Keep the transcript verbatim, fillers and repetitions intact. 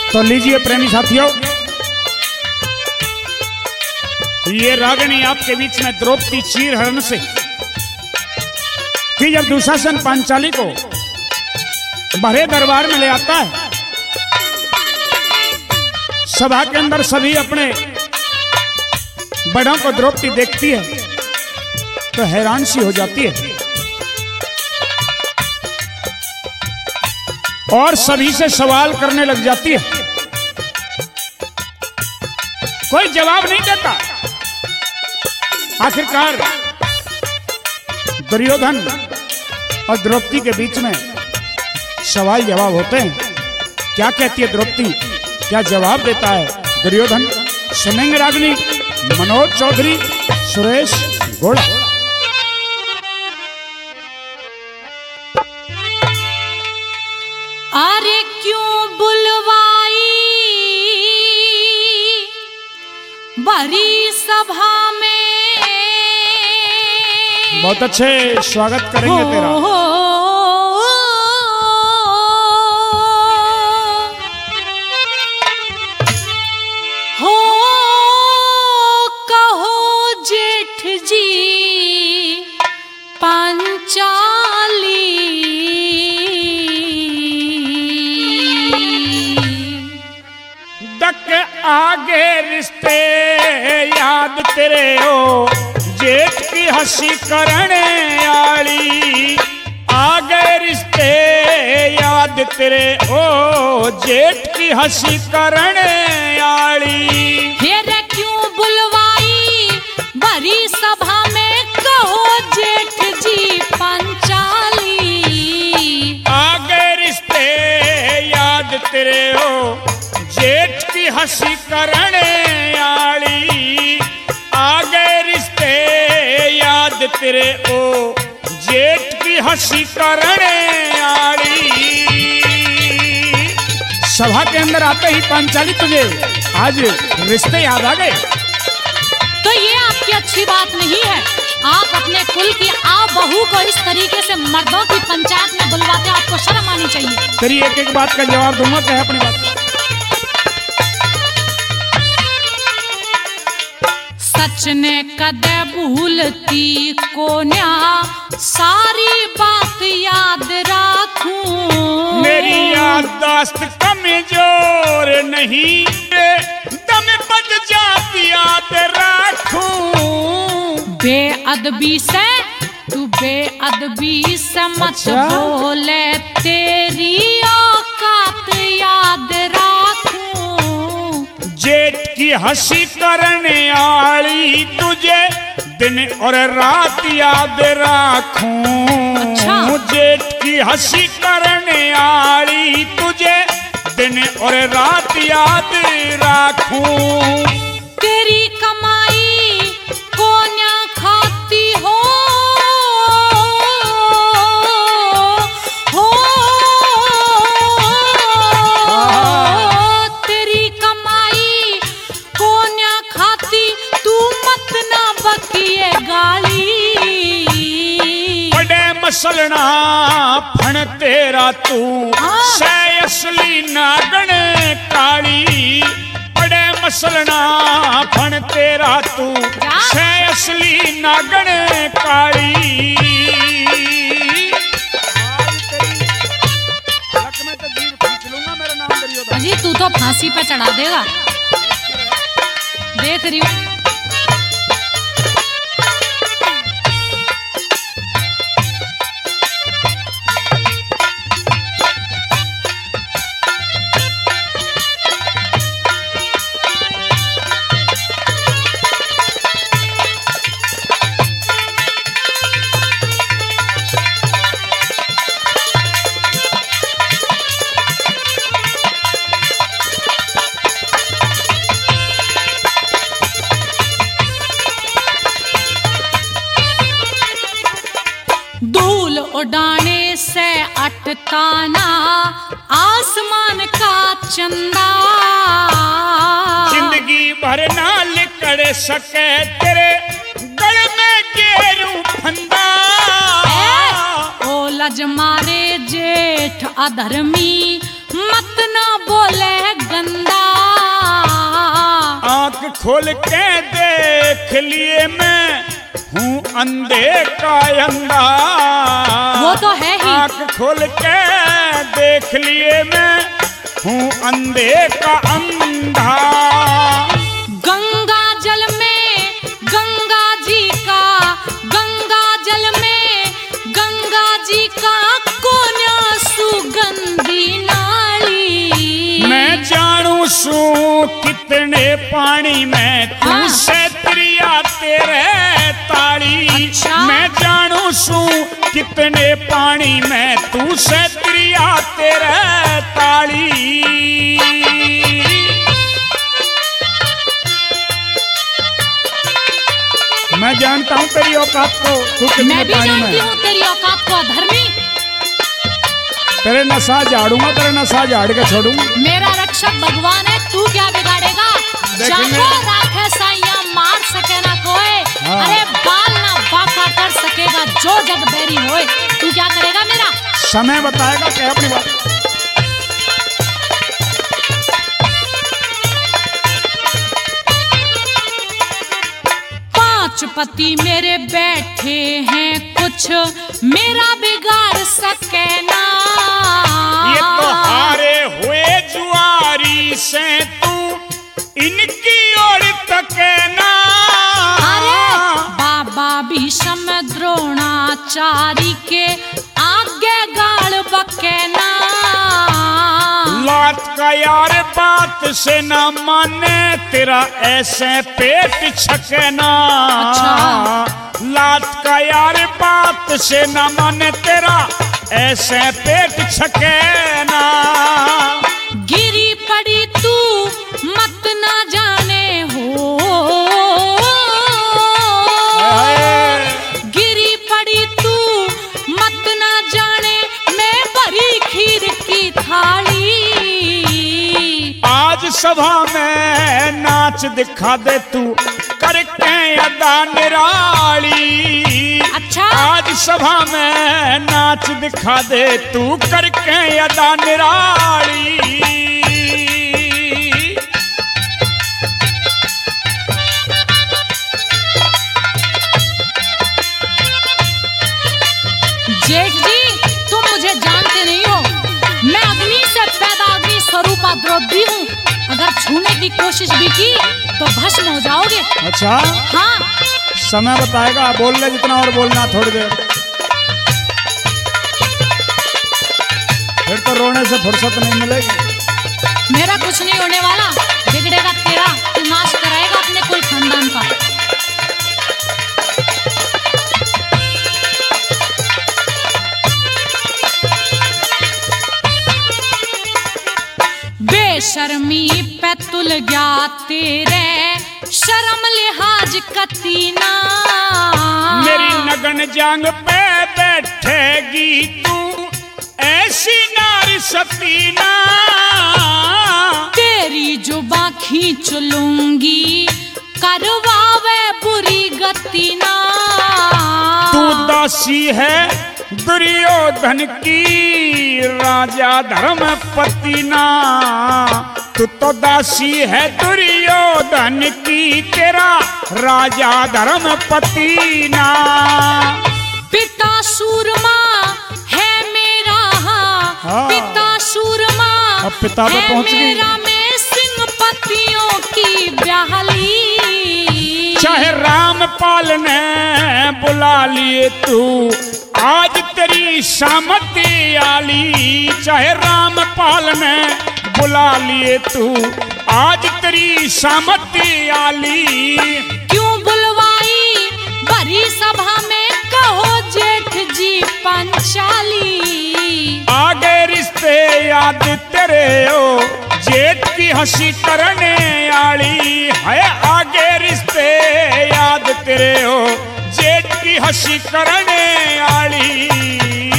तो लीजिए प्रेमी साथियों, ये रागिनी आपके बीच में द्रौपदी चीरहरण से कि जब दुशासन पांचाली को भरे दरबार में ले आता है, सभा के अंदर सभी अपने बड़ों को द्रौपदी देखती है तो हैरान सी हो जाती है और सभी से सवाल करने लग जाती है। कोई जवाब नहीं देता। आखिरकार दुर्योधन और द्रौपदी के बीच में सवाल जवाब होते हैं। क्या कहती है द्रौपदी, क्या जवाब देता है दुर्योधन? सुनेंगे रागिनी मनोज चौधरी, सुरेश घोड़ा। अरे क्यों बुलवाई बड़ी सभा में, बहुत अच्छे, स्वागत करेंगे तेरा। हो कहो जेठ जी पांचाली, आगे रिश्ते याद तेरे ओ जेठ की हंसी करने आली, आगे रिश्ते याद तेरे ओ जेठ की हंसी करने आली। फिर क्यों बुलवाई बड़ी सभा में, कहो जेठ जी पांचाली, आगे रिश्ते याद तेरे ओ जेठ की हंसी करने आली, आगे रिश्ते याद तेरे ओ जेठ की हंसी करने आली। सभा के अंदर आते ही पांचाली तुझे आज रिश्ते याद आ गए? तो ये आपकी अच्छी बात नहीं है। आप अपने कुल की आ बहू को इस तरीके से मर्दों की पंचायत में बुलवाते, आपको शर्म आनी चाहिए। तेरी एक एक बात का जवाब दूंगा, क्या है अपनी बात? सच ने कदे भूलती को न्या, सारी बात याद राखूं। मेरी याददाश्त कमजोर नहीं, दम बज जाती याद राखूं। बेअदबी से तू बेअदबी से मत अच्छा? बोले, तेरी औकात याद राखूं। जेठ की हंसी करने आली तुझे दिन और रात याद राखूं। अच्छा? जेठ की हंसी करने आली तुझे दिन और रात याद राखूं। तेरी कमाई को न्या खाती हो, हो तेरी कमाई को न्या खाती, तू मत ना बकिए गाली। बड़े मसलना फण तेरा तू, हाँ। सै असली नागण काली। बड़े मसलना फण तेरा तू, सै असली नागण काली। अजी तू तो फांसी पे चढ़ा देगा, देख रही हूँ। उड़ाने से अटकाना आसमान का चंदा, जिंदगी भर ना लिकड़ सके तेरे गल में गेरू फंदा। ओ लज मारे जेठ अधर्मी, मत ना बोले गंदा। आंख खोल के देख लिए मैं हूँ अंधे का अंधा। वो तो है ही। आंख खोल के देख लिए मैं हूँ अंधे का अंधा। गंगा जल में गंगा जी का, गंगा जल में गंगा जी का कौन सुगंधी नाली। मैं जानू सू कितने पानी में तू हाँ। से त्रिया तेरे ताली। अच्छा। मैं जानू सू कितने पानी में तू से त्रिया तेरे ताली। मैं जानता हूँ तेरी औकात को, तू कितने मैं भी पानी जानती में। हूँ तेरी औकात को अधर्मी। तेरे नशा झाड़ूंगा, तेरे नशा झाड़ के छोड़ूंगा। मेरा रक्षक भगवान है, तू क्या बिगाड़ेगा। देखेंगे। जाको राखे साइया मार सके ना कोई। हाँ। अरे बाल ना बाका कर सकेगा जो जग बैरी होए। तू क्या करेगा मेरा। समय बताएगा क्या अपनी बात। पांच पति मेरे बैठे हैं, कुछ मेरा बिगाड़ सके ना। ये तो हारे हुए जुआरी से तू इनकी ओर तके ना। अरे बाबा भीष्म द्रोणाचारी के आगे गाल बके ना। लात का यार बात से ना माने तेरा ऐसे पेट छके ना। अच्छा। लात का यार बात से ना माने तेरा ऐसे पेट छके ना। गिरी पड़ी तू मत ना जाने हो। गिरी पड़ी तू मत ना जाने मैं भरी खीर की थाली। आज सभा में नाच दिखा दे तू करके अदा निराली। अच्छा। आज सभा में नाच दिखा दे तू करके अदा निराली। जेठ जी तुम मुझे जानते नहीं हो। मैं अग्नि से पैदा अग्नि स्वरूपा द्रौपदी हूँ। अगर छूने की कोशिश भी की तो भस्म हो जाओगे। अच्छा, हाँ। समय बताएगा, बोल ले जितना और बोलना थोड़ी देर, फिर तो रोने से फुर्सत नहीं मिलेगी। मेरा कुछ नहीं होने वाला, बिगड़ेगा तेरा। तू नाश कराएगा अपने कुल खानदान का। बेशर्मी पे तुल गया तेरे शर्म लिहाज कतीना। मेरी नगन जांग पे बैठेगी तू ऐसी नारी सतीना। तेरी जुबां खींच लूंगी करवावे बुरी गतीना। तू दासी है दुर्योधन की राजा धर्म पतिना। तू तो दासी है दुर्योधन की तेरा राजा धर्म पतिना। पिता सूरमा है मेरा। हाँ। पिता सूरमा अब पिता पे है पहुंच गई। मेरा में सिंह पतियों की ब्याहली। चाहे रामपाल ने बुला लिए तू आज तेरी सामती आली। चाहे रामपाल ने बुला लिए तू आज तेरी सामती आली। क्यों बुलवाई भरी सभा में कहो जेठ जी पंचाली। आगे रिश्ते याद तेरे हो जेठ की हंसी करने आली है। आगे रिश्ते याद तेरे हो जेठ की हंसी करने आली।